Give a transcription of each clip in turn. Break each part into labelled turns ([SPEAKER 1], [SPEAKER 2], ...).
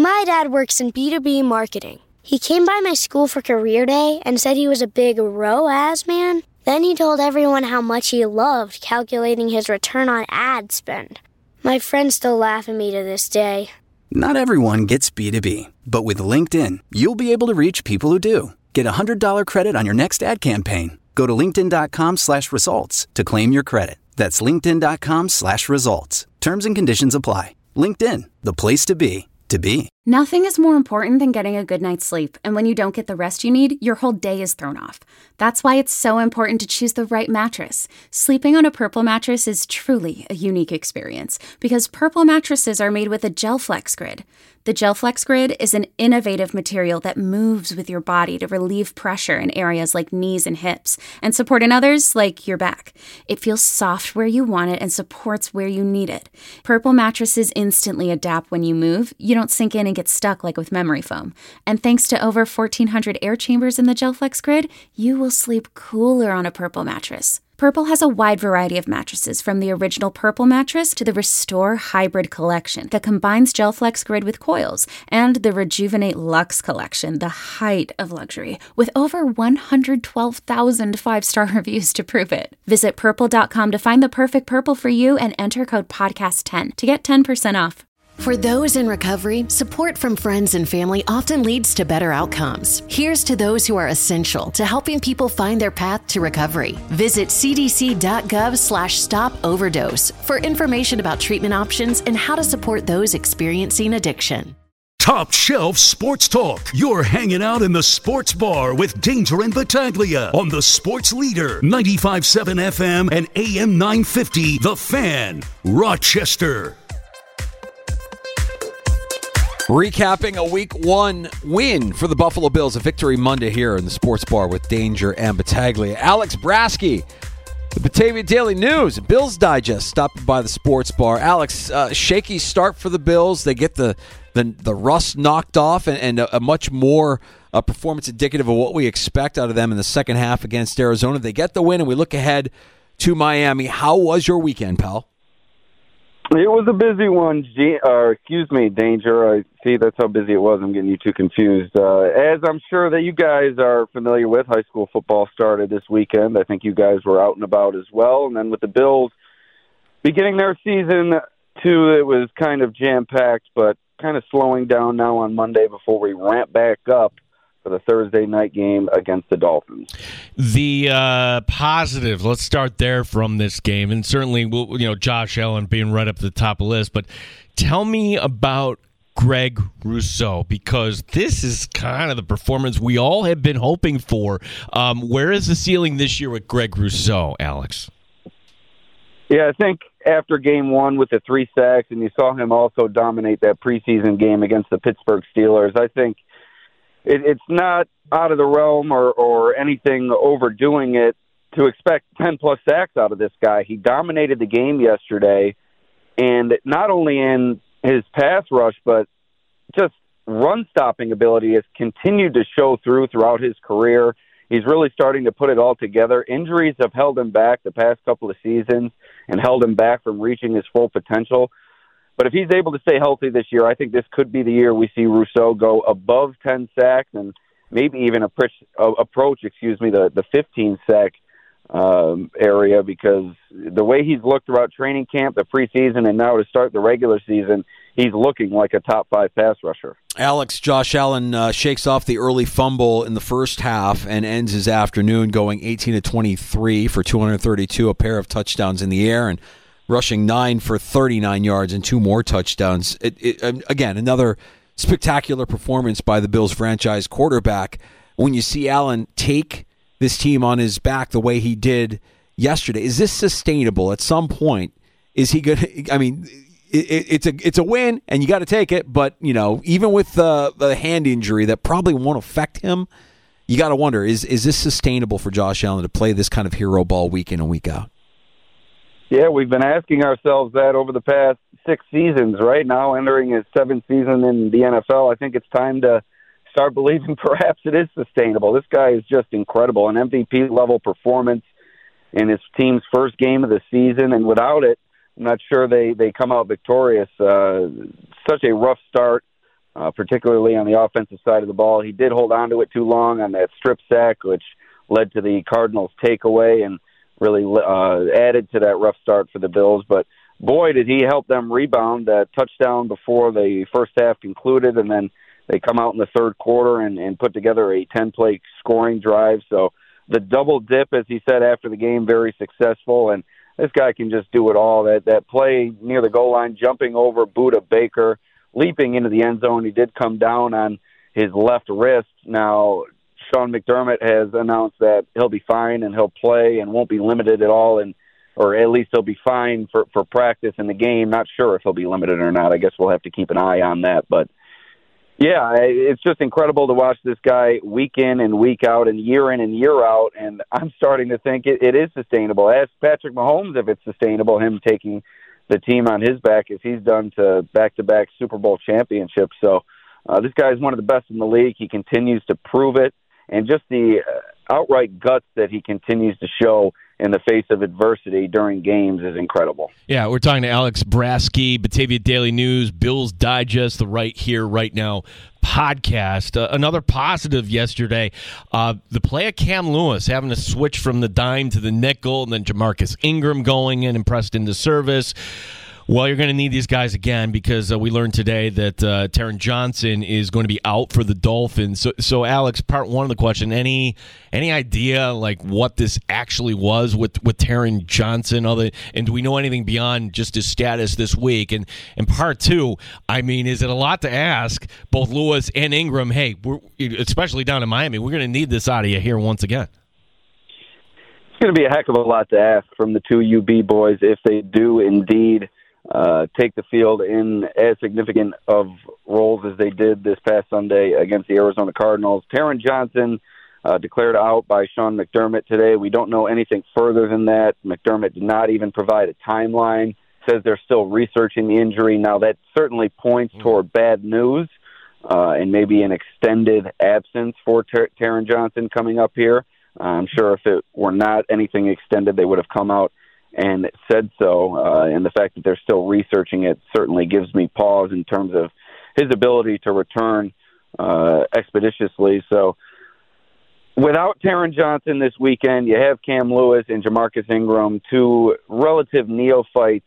[SPEAKER 1] My dad works in B2B marketing. He came by my school for career day and said he was a big ROAS man. Then he told everyone how much he loved calculating his return on ad spend. My friends still laugh at me to this day.
[SPEAKER 2] Not everyone gets B2B, but with LinkedIn, you'll be able to reach people who do. Get a $100 credit on your next ad campaign. Go to linkedin.com/results to claim your credit. That's linkedin.com/results. Terms and conditions apply. LinkedIn, the place to be, to be.
[SPEAKER 3] Nothing is more important than getting a good night's sleep, and when you don't get the rest you need, your whole day is thrown off. That's why it's so important to choose the right mattress. Sleeping on a Purple mattress is truly a unique experience, because Purple mattresses are made with a GelFlex Grid. The GelFlex Grid is an innovative material that moves with your body to relieve pressure in areas like knees and hips, and support in others like your back. It feels soft where you want it and supports where you need it. Purple mattresses instantly adapt when you move. You don't sink in and get stuck like with memory foam. And thanks to over 1,400 air chambers in the GelFlex Grid, you will sleep cooler on a Purple mattress. Purple has a wide variety of mattresses, from the original Purple mattress to the Restore Hybrid collection that combines GelFlex Grid with coils, and the Rejuvenate Luxe collection, the height of luxury, with over 112,000 five-star reviews to prove it. Visit purple.com to find the perfect Purple for you and enter code podcast10 to get 10% off.
[SPEAKER 4] For those in recovery, support from friends and family often leads to better outcomes. Here's to those who are essential to helping people find their path to recovery. Visit cdc.gov/stop-overdose for information about treatment options and how to support those experiencing addiction.
[SPEAKER 5] Top Shelf Sports Talk. You're hanging out in the sports bar with Danger and Battaglia on the Sports Leader, 95.7 FM and AM 950, The Fan, Rochester.
[SPEAKER 6] Recapping a Week 1 win for the Buffalo Bills, a victory Monday here in the Sports Bar with Danger and Battaglia. Alex Brasky, the Batavia Daily News, Bills Digest, stopping by the Sports Bar. Alex, shaky start for the Bills. They get the rust knocked off and a much more performance indicative of what we expect out of them in the second half against Arizona. They get the win, and we look ahead to Miami. How was your weekend, pal?
[SPEAKER 7] It was a busy one, Danger. I see that's how busy it was. I'm getting you two confused. As I'm sure that you guys are familiar with, high school football started this weekend. I think you guys were out and about as well. And then with the Bills beginning their season, too, it was kind of jam-packed, but kind of slowing down now on Monday before we ramp back up for the Thursday night game against the Dolphins.
[SPEAKER 8] The positive, let's start there from this game, and certainly, Josh Allen being right up at the top of the list, but tell me about Greg Rousseau, because this is kind of the performance we all have been hoping for. Where is the ceiling this year with Greg Rousseau, Alex?
[SPEAKER 7] Yeah, I think after game one with the 3 sacks, and you saw him also dominate that preseason game against the Pittsburgh Steelers, I think it's not out of the realm or anything overdoing it to expect 10-plus sacks out of this guy. He dominated the game yesterday, and not only in his pass rush, but just run-stopping ability has continued to show throughout his career. He's really starting to put it all together. Injuries have held him back the past couple of seasons and held him back from reaching his full potential. But if he's able to stay healthy this year, I think this could be the year we see Rousseau go above 10 sacks and maybe even approach the 15-sack area, because the way he's looked throughout training camp, the preseason, and now to start the regular season, he's looking like a top-5 pass rusher.
[SPEAKER 6] Alex, Josh Allen shakes off the early fumble in the first half and ends his afternoon going 18-23 for 232, a pair of touchdowns in the air, and rushing 9 for 39 yards and 2 more touchdowns. Again, another spectacular performance by the Bills franchise quarterback. When you see Allen take this team on his back the way he did yesterday, is this sustainable? At some point, is he good? I mean, it's a win, and you got to take it. But even with the hand injury that probably won't affect him, you got to wonder: is this sustainable for Josh Allen to play this kind of hero ball week in and week out?
[SPEAKER 7] Yeah, we've been asking ourselves that over the past 6 seasons. Right now, entering his 7th season in the NFL, I think it's time to start believing perhaps it is sustainable. This guy is just incredible, an MVP-level performance in his team's first game of the season, and without it, I'm not sure they come out victorious. Such a rough start particularly on the offensive side of the ball. He did hold on to it too long on that strip sack, which led to the Cardinals' takeaway and really added to that rough start for the Bills. But boy, did he help them rebound. That touchdown before the first half concluded, and then they come out in the third quarter and put together a 10-play scoring drive. So the double dip, as he said after the game, very successful. And this guy can just do it all. That play near the goal line, jumping over Budda Baker, leaping into the end zone. He did come down on his left wrist. Now, Sean McDermott has announced that he'll be fine and he'll play and won't be limited at all, or at least he'll be fine for practice in the game. Not sure if he'll be limited or not. I guess we'll have to keep an eye on that. But, yeah, it's just incredible to watch this guy week in and week out and year out, and I'm starting to think it is sustainable. Ask Patrick Mahomes if it's sustainable, him taking the team on his back as he's done to back-to-back Super Bowl championships. So this guy is one of the best in the league. He continues to prove it, and just the outright guts that he continues to show in the face of adversity during games is incredible.
[SPEAKER 8] Yeah, we're talking to Alex Brasky, Batavia Daily News, Bills Digest, the Right Here, Right Now podcast. Another positive yesterday, the play of Cam Lewis having to switch from the dime to the nickel, and then Jamarcus Ingram going in and pressed into service. Well, you're going to need these guys again because we learned today that Taron Johnson is going to be out for the Dolphins. So, Alex, part one of the question: any idea like what this actually was with Taron Johnson? And do we know anything beyond just his status this week? And part two, I mean, is it a lot to ask both Lewis and Ingram? Hey, especially down in Miami, we're going to need this out of you here once again.
[SPEAKER 7] It's going to be a heck of a lot to ask from the two UB boys if they do indeed take the field in as significant of roles as they did this past Sunday against the Arizona Cardinals. Taron Johnson declared out by Sean McDermott today. We don't know anything further than that. McDermott did not even provide a timeline, says they're still researching the injury. Now, that certainly points toward bad news and maybe an extended absence for Taron Johnson coming up here. I'm sure if it were not anything extended, they would have come out and said so, and the fact that they're still researching it certainly gives me pause in terms of his ability to return expeditiously. So without Taron Johnson this weekend, you have Cam Lewis and Jamarcus Ingram, two relative neophytes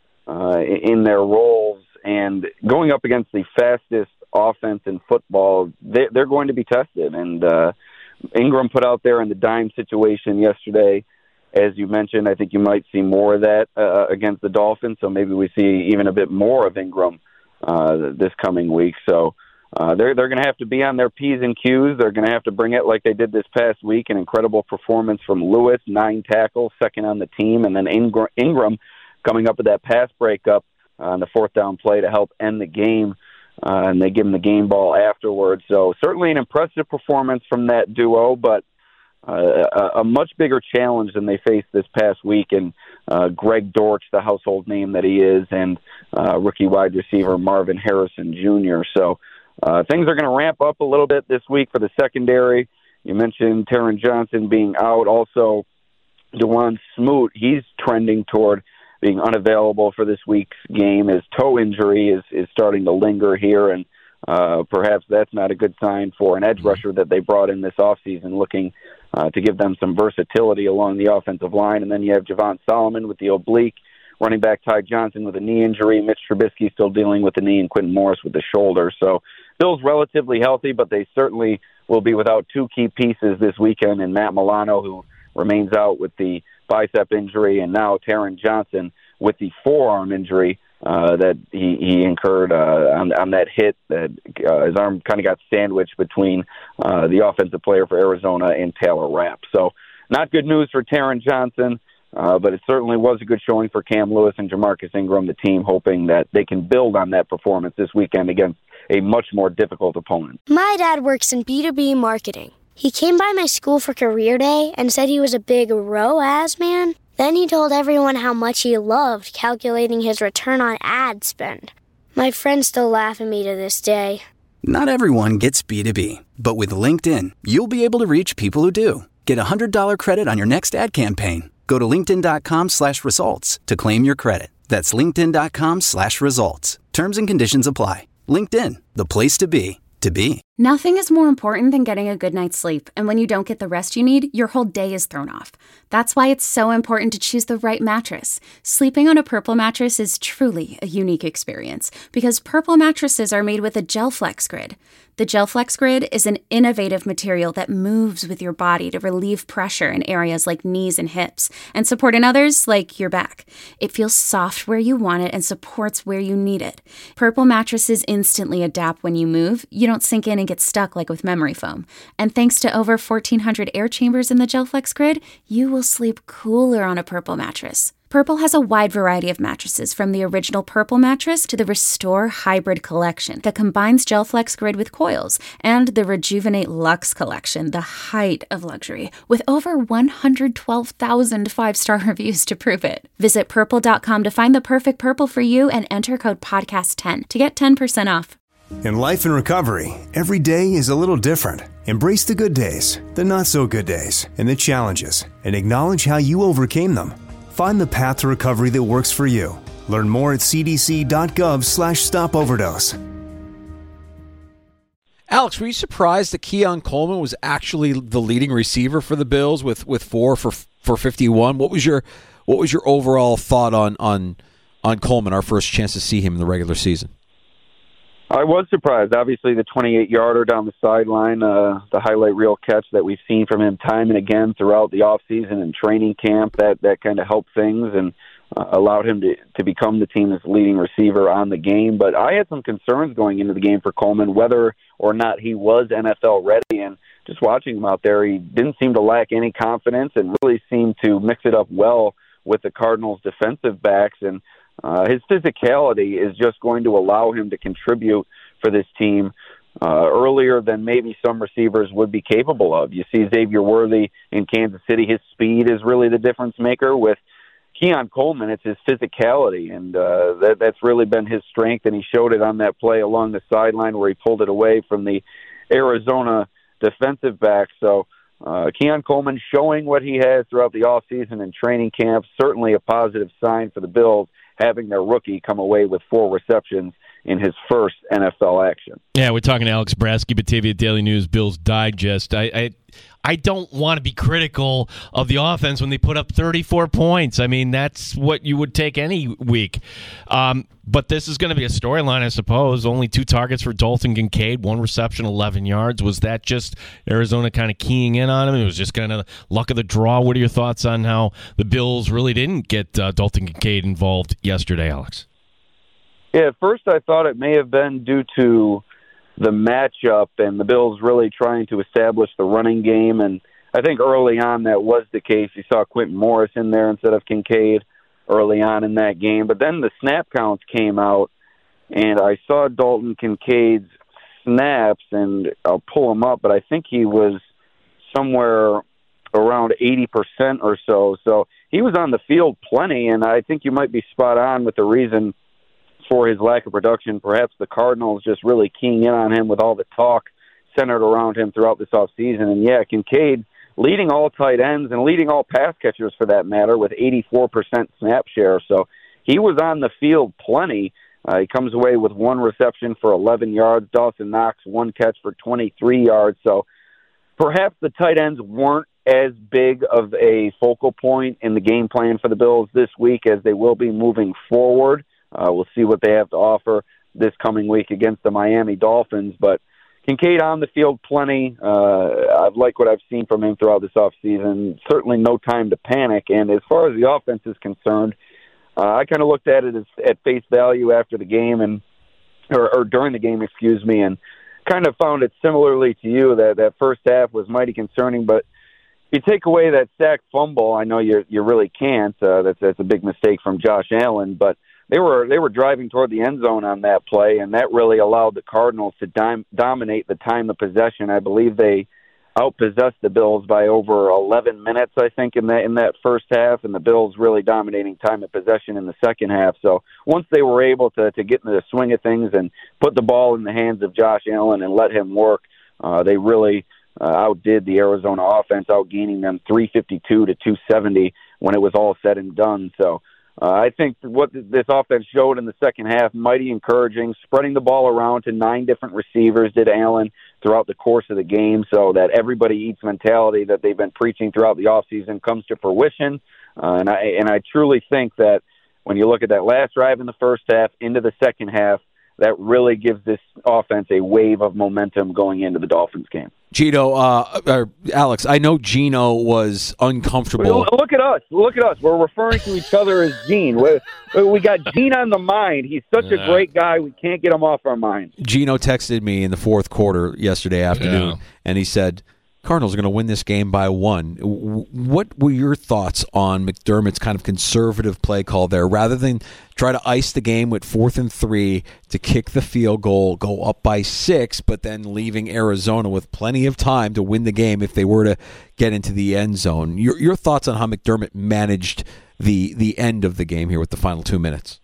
[SPEAKER 7] in their roles, and going up against the fastest offense in football, they're going to be tested. And Ingram put out there in the dime situation yesterday. As you mentioned, I think you might see more of that against the Dolphins, so maybe we see even a bit more of Ingram this coming week. So they're going to have to be on their P's and Q's. They're going to have to bring it like they did this past week, an incredible performance from Lewis, 9 tackles, second on the team, and then Ingram coming up with that pass breakup on the fourth down play to help end the game, and they give him the game ball afterwards. So certainly an impressive performance from that duo, but a much bigger challenge than they faced this past week, and Greg Dortch, the household name that he is, and rookie wide receiver Marvin Harrison Jr. So things are going to ramp up a little bit this week for the secondary. You mentioned Taron Johnson being out. Also, DeJuan Smoot, he's trending toward being unavailable for this week's game. His toe injury is starting to linger here, and perhaps that's not a good sign for an edge rusher that they brought in this offseason, looking to give them some versatility along the offensive line. And then you have Javon Solomon with the oblique, running back Ty Johnson with a knee injury, Mitch Trubisky still dealing with the knee, and Quentin Morris with the shoulder. So Bill's relatively healthy, but they certainly will be without two key pieces this weekend, and Matt Milano, who remains out with the bicep injury, and now Taron Johnson with the forearm injury that he incurred on that hit, that his arm kind of got sandwiched between the offensive player for Arizona and Taylor Rapp. So not good news for Taron Johnson, but it certainly was a good showing for Cam Lewis and Jamarcus Ingram, the team hoping that they can build on that performance this weekend against a much more difficult opponent.
[SPEAKER 1] My dad works in B2B marketing. He came by my school for career day and said he was a big ROAS man. Then he told everyone how much he loved calculating his return on ad spend. My friends still laugh at me to this day.
[SPEAKER 2] Not everyone gets B2B, but with LinkedIn, you'll be able to reach people who do. Get a $100 credit on your next ad campaign. Go to linkedin.com/results to claim your credit. That's linkedin.com/results. Terms and conditions apply. LinkedIn, the place to be, to be.
[SPEAKER 3] Nothing is more important than getting a good night's sleep, and when you don't get the rest you need, your whole day is thrown off. That's why it's so important to choose the right mattress. Sleeping on a Purple mattress is truly a unique experience because Purple mattresses are made with a GelFlex Grid. The GelFlex Grid is an innovative material that moves with your body to relieve pressure in areas like knees and hips and support in others like your back. It feels soft where you want it and supports where you need it. Purple mattresses instantly adapt when you move. You don't sink in and get stuck like with memory foam. And thanks to over 1,400 air chambers in the GelFlex Grid, you will sleep cooler on a Purple mattress. Purple has a wide variety of mattresses, from the original Purple mattress to the Restore Hybrid collection that combines GelFlex Grid with coils, and the Rejuvenate Luxe collection, the height of luxury, with over 112,000 five-star reviews to prove it. Visit purple.com to find the perfect Purple for you and enter code podcast10 to get 10% off.
[SPEAKER 9] In life and recovery, every day is a little different. Embrace the good days, the not-so-good days, and the challenges, and acknowledge how you overcame them. Find the path to recovery that works for you. Learn more at cdc.gov/stopoverdose.
[SPEAKER 6] Alex, were you surprised that Keon Coleman was actually the leading receiver for the Bills with 4 for 51? What was your overall thought on Coleman, our first chance to see him in the regular season?
[SPEAKER 7] I was surprised. Obviously, the 28-yarder down the sideline, the highlight reel catch that we've seen from him time and again throughout the offseason and training camp, that kind of helped things and allowed him to become the team's leading receiver on the game. But I had some concerns going into the game for Coleman, whether or not he was NFL ready. And just watching him out there, he didn't seem to lack any confidence and really seemed to mix it up well with the Cardinals' defensive backs. And his physicality is just going to allow him to contribute for this team earlier than maybe some receivers would be capable of. You see Xavier Worthy in Kansas City. His speed is really the difference maker. With Keon Coleman, it's his physicality, and that's really been his strength, and he showed it on that play along the sideline where he pulled it away from the Arizona defensive back. So Keon Coleman showing what he has throughout the offseason and training camp, certainly a positive sign for the Bills, having their rookie come away with 4 receptions in his first NFL action.
[SPEAKER 8] Yeah, we're talking to Alex Brasky, Batavia Daily News, Bills Digest. I don't want to be critical of the offense when they put up 34 points. I mean, that's what you would take any week. But this is going to be a storyline, I suppose. Only 2 targets for Dalton Kincaid, 1 reception, 11 yards. Was that just Arizona kind of keying in on him? It was just kind of luck of the draw. What are your thoughts on how the Bills really didn't get Dalton Kincaid involved yesterday, Alex?
[SPEAKER 7] Yeah, at first I thought it may have been due to the matchup and the Bills really trying to establish the running game. And I think early on that was the case. You saw Quentin Morris in there instead of Kincaid early on in that game. But then the snap counts came out, and I saw Dalton Kincaid's snaps, and I'll pull him up, but I think he was somewhere around 80% or so. So he was on the field plenty, and I think you might be spot on with the reason for his lack of production. Perhaps the Cardinals just really keying in on him with all the talk centered around him throughout this offseason. And yeah, Kincaid leading all tight ends and leading all pass catchers for that matter with 84% snap share. So he was on the field plenty. He comes away with 1 reception for 11 yards. Dawson Knox, 1 catch for 23 yards. So perhaps the tight ends weren't as big of a focal point in the game plan for the Bills this week as they will be moving forward. We'll see what they have to offer this coming week against the Miami Dolphins. But Kincaid on the field plenty. I've liked what I've seen from him throughout this offseason. Certainly no time to panic. And as far as the offense is concerned, I kind of looked at it as at face value after the game or during the game, and kind of found it similarly to you that first half was mighty concerning. But if you take away that sack fumble, I know you really can't. That's a big mistake from Josh Allen, but They were driving toward the end zone on that play, and that really allowed the Cardinals to dominate the time of possession. I believe they outpossessed the Bills by over 11 minutes, I think, in that first half, and the Bills really dominating time of possession in the second half. So once they were able to get into the swing of things and put the ball in the hands of Josh Allen and let him work, they really outdid the Arizona offense, outgaining them 352 to 270 when it was all said and done. So I think what this offense showed in the second half, mighty encouraging, spreading the ball around to 9 different receivers, did Allen, throughout the course of the game, so that everybody eats mentality that they've been preaching throughout the offseason comes to fruition. And I truly think that when you look at that last drive in the first half into the second half, that really gives this offense a wave of momentum going into the Dolphins game.
[SPEAKER 6] Gino, Alex, I know Gino was uncomfortable.
[SPEAKER 7] Look at us. We're referring to each other as Gene. We got Gene on the mind. He's such a great guy. We can't get him off our mind.
[SPEAKER 6] Gino texted me in the fourth quarter yesterday afternoon, and he said, Cardinals are going to win this game by 1. What were your thoughts on McDermott's kind of conservative play call there? Rather than try to ice the game with 4th and 3 to kick the field goal, go up by 6, but then leaving Arizona with plenty of time to win the game if they were to get into the end zone. Your thoughts on how McDermott managed the end of the game here with the final 2 minutes?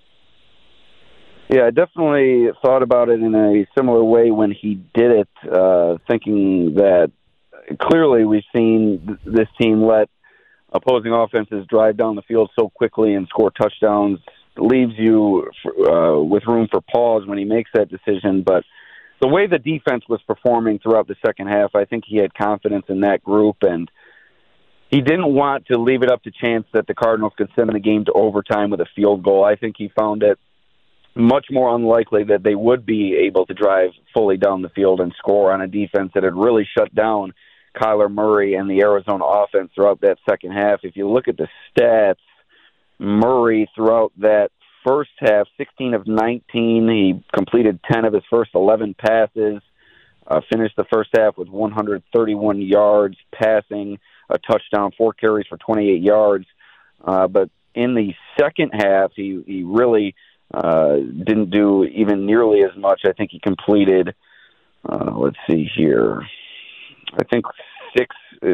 [SPEAKER 7] Yeah, I definitely thought about it in a similar way when he did it, thinking that clearly we've seen this team let opposing offenses drive down the field so quickly and score touchdowns. It leaves you with room for pause when he makes that decision. But the way the defense was performing throughout the second half, I think he had confidence in that group, and he didn't want to leave it up to chance that the Cardinals could send the game to overtime with a field goal. I think he found it much more unlikely that they would be able to drive fully down the field and score on a defense that had really shut down Kyler Murray and the Arizona offense throughout that second half. If you look at the stats, Murray throughout that first half, 16 of 19, he completed 10 of his first 11 passes, finished the first half with 131 yards passing, a touchdown, 4 carries for 28 yards. But in the second half, he really didn't do even nearly as much. I think he completed, let's see here, I think 6.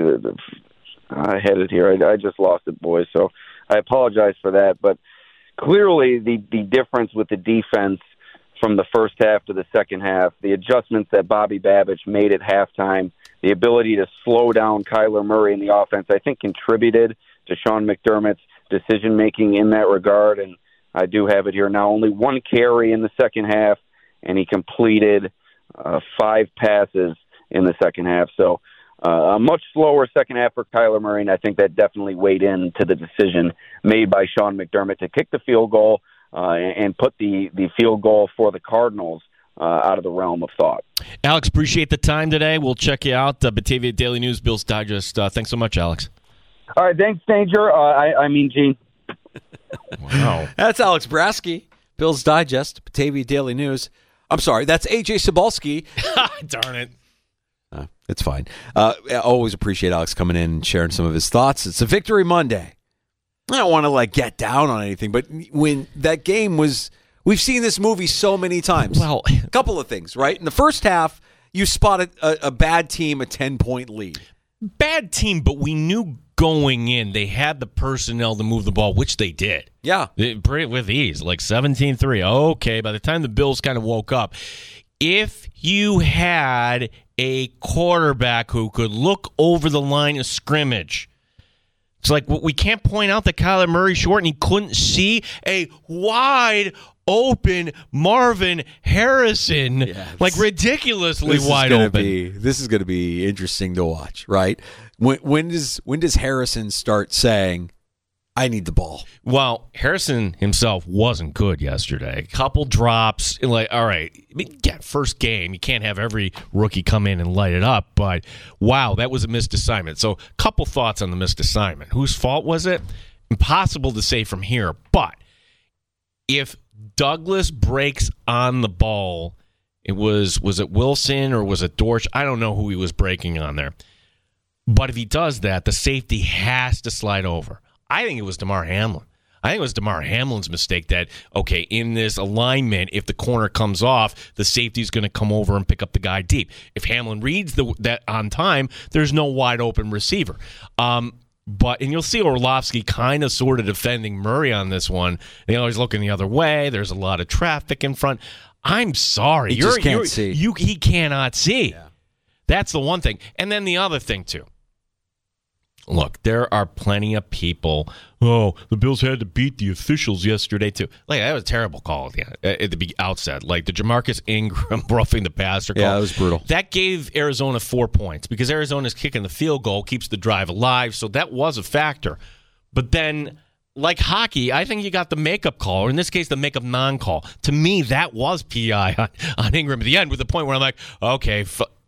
[SPEAKER 7] I had it here. I just lost it, boys, so I apologize for that. But clearly the difference with the defense from the first half to the second half, the adjustments that Bobby Babich made at halftime, the ability to slow down Kyler Murray in the offense, I think contributed to Sean McDermott's decision-making in that regard. And I do have it here now. Only 1 carry in the second half, and he completed 5 passes in the second half. So a much slower second half for Kyler Murray, and I think that definitely weighed into the decision made by Sean McDermott to kick the field goal and put the field goal for the Cardinals out of the realm of thought.
[SPEAKER 8] Alex, appreciate the time today. We'll check you out. Batavia Daily News, Bills Digest. Thanks so much, Alex.
[SPEAKER 7] All right, thanks, Danger. I mean, Gene.
[SPEAKER 8] Wow.
[SPEAKER 6] That's Alex Brasky, Bills Digest, Batavia Daily News. I'm sorry, that's AJ Cebulski.
[SPEAKER 8] Darn it.
[SPEAKER 6] It's fine. I always appreciate Alex coming in and sharing some of his thoughts. It's a Victory Monday. I don't want to get down on anything, but when that game was, we've seen this movie so many times.
[SPEAKER 8] Well,
[SPEAKER 6] a couple of things, right? In the first half, you spotted a bad team, a 10-point lead.
[SPEAKER 8] Bad team, but we knew going in they had the personnel to move the ball, which they did.
[SPEAKER 6] Yeah.
[SPEAKER 8] With ease, 17-3. Okay, by the time the Bills kind of woke up, if you had a quarterback who could look over the line of scrimmage, it's we can't point out that Kyler Murray's short and he couldn't see a wide open Marvin Harrison, ridiculously wide open.
[SPEAKER 6] This is going to be interesting to watch, right? When does Harrison start saying, I need the ball?
[SPEAKER 8] Well, Harrison himself wasn't good yesterday. A couple drops. All right, first game. You can't have every rookie come in and light it up, but wow, that was a missed assignment. So a couple thoughts on the missed assignment. Whose fault was it? Impossible to say from here, but if Douglas breaks on the ball, was it Wilson or was it Dortch? I don't know who he was breaking on there. But if he does that, the safety has to slide over. I think it was Damar Hamlin. I think it was Damar Hamlin's mistake that, in this alignment, if the corner comes off, the safety's going to come over and pick up the guy deep. If Hamlin reads that on time, there's no wide open receiver. And you'll see Orlovsky kind of sort of defending Murray on this one. He's looking the other way. There's a lot of traffic in front. I'm sorry.
[SPEAKER 6] He just can't see.
[SPEAKER 8] He cannot see. Yeah. That's the one thing. And then the other thing, too. Look, there are plenty of people. Oh, the Bills had to beat the officials yesterday, too. Like, that was a terrible call at the outset. Like, the Jamarcus Ingram roughing the passer call.
[SPEAKER 6] Yeah, that was brutal.
[SPEAKER 8] That gave Arizona 4 points because Arizona's kicking the field goal, keeps the drive alive, so that was a factor. But then, like hockey, I think you got the makeup call, or in this case, the makeup non-call. To me, that was PI on Ingram at the end, with the point where I'm like, okay,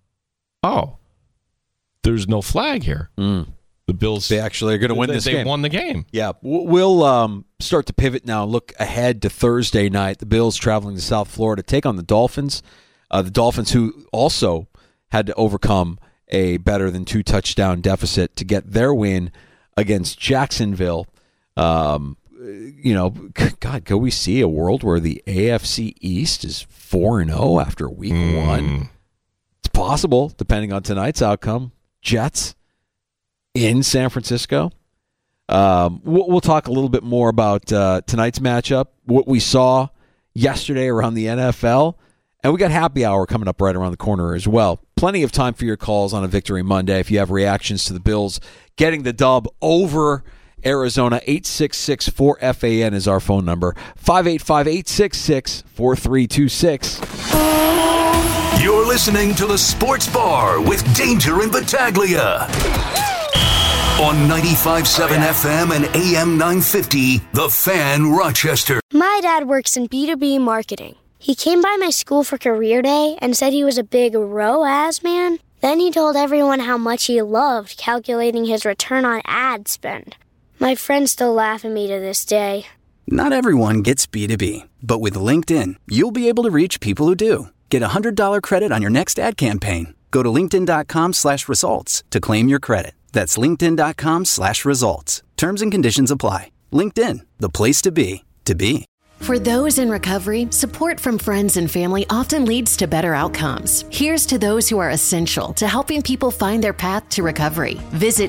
[SPEAKER 8] there's no flag here. The Bills,
[SPEAKER 6] they actually are going to win this game.
[SPEAKER 8] They won the game.
[SPEAKER 6] Yeah. We'll start to pivot now, look ahead to Thursday night. The Bills traveling to South Florida to take on the Dolphins. The Dolphins, who also had to overcome a better than 2 touchdown deficit to get their win against Jacksonville. God, go we see a world where the AFC East is 4-0 after week 1? It's possible, depending on tonight's outcome. Jets in San Francisco. We'll talk a little bit more about tonight's matchup, what we saw yesterday around the NFL, and we got happy hour coming up right around the corner as well. Plenty of time for your calls on a Victory Monday. If you have reactions to the Bills getting the dub over Arizona, 866-4FAN is our phone number. 585-866-4326.
[SPEAKER 5] You're listening to The Sports Bar with Danger and Battaglia. On 95.7 FM and AM 950, The Fan, Rochester.
[SPEAKER 1] My dad works in B2B marketing. He came by my school for career day and said he was a big ROAS man. Then he told everyone how much he loved calculating his return on ad spend. My friends still laugh at me to this day.
[SPEAKER 2] Not everyone gets B2B, but with LinkedIn, you'll be able to reach people who do. Get a $100 credit on your next ad campaign. Go to linkedin.com/results to claim your credit. That's linkedin.com/results. Terms and conditions apply. LinkedIn, the place to be, to be.
[SPEAKER 4] For those in recovery, support from friends and family often leads to better outcomes. Here's to those who are essential to helping people find their path to recovery. Visit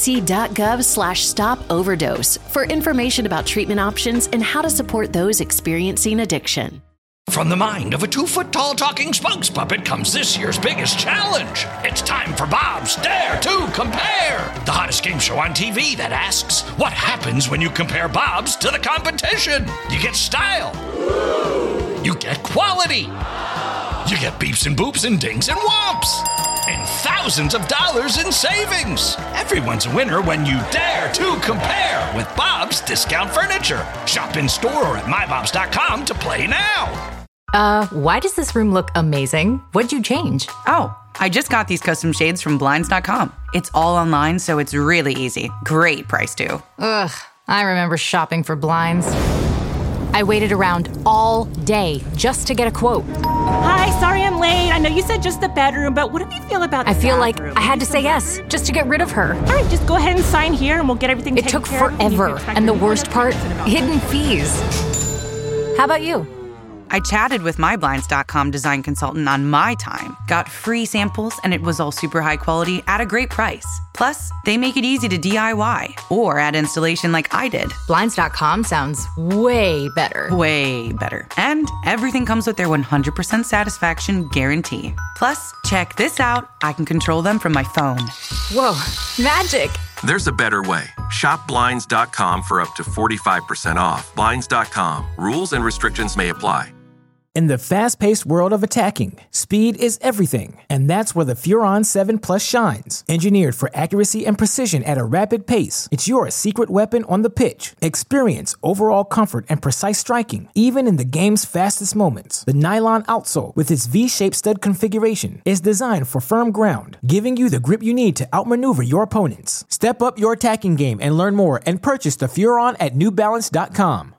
[SPEAKER 4] cdc.gov/stop-overdose for information about treatment options and how to support those experiencing addiction.
[SPEAKER 10] From the mind of a 2-foot-tall talking spokes puppet comes this year's biggest challenge. It's time for Bob's Dare to Compare, the hottest game show on TV that asks, what happens when you compare Bob's to the competition? You get style. You get quality. You get beeps and boops and dings and whomps. And thousands of dollars in savings. Everyone's a winner when you dare to compare with Bob's Discount Furniture. Shop in store or at mybobs.com to play now.
[SPEAKER 11] Why does this room look amazing? What'd you change?
[SPEAKER 12] Oh, I just got these custom shades from Blinds.com. It's all online, so it's really easy. Great price, too.
[SPEAKER 11] Ugh, I remember shopping for blinds. I waited around all day just to get a quote.
[SPEAKER 13] Hi, sorry I'm late. I know you said just the bedroom, but what do you feel about the
[SPEAKER 11] I feel
[SPEAKER 13] bathroom?
[SPEAKER 11] like I had to say yes just to get rid of her.
[SPEAKER 13] All right, just go ahead and sign here and we'll get everything taken care of.
[SPEAKER 11] It took forever, and the worst part, hidden fees. How about you?
[SPEAKER 12] I chatted with my Blinds.com design consultant on my time, got free samples, and it was all super high quality at a great price. Plus, they make it easy to DIY or add installation like I did.
[SPEAKER 11] Blinds.com sounds way better.
[SPEAKER 12] Way better. And everything comes with their 100% satisfaction guarantee. Plus, check this out. I can control them from my phone.
[SPEAKER 11] Whoa, magic.
[SPEAKER 14] There's a better way. Shop Blinds.com for up to 45% off. Blinds.com. Rules and restrictions may apply.
[SPEAKER 15] In the fast-paced world of attacking, speed is everything, and that's where the Furon 7 Plus shines. Engineered for accuracy and precision at a rapid pace, it's your secret weapon on the pitch. Experience overall comfort and precise striking, even in the game's fastest moments. The nylon outsole, with its V-shaped stud configuration, is designed for firm ground, giving you the grip you need to outmaneuver your opponents. Step up your attacking game and learn more and purchase the Furon at NewBalance.com.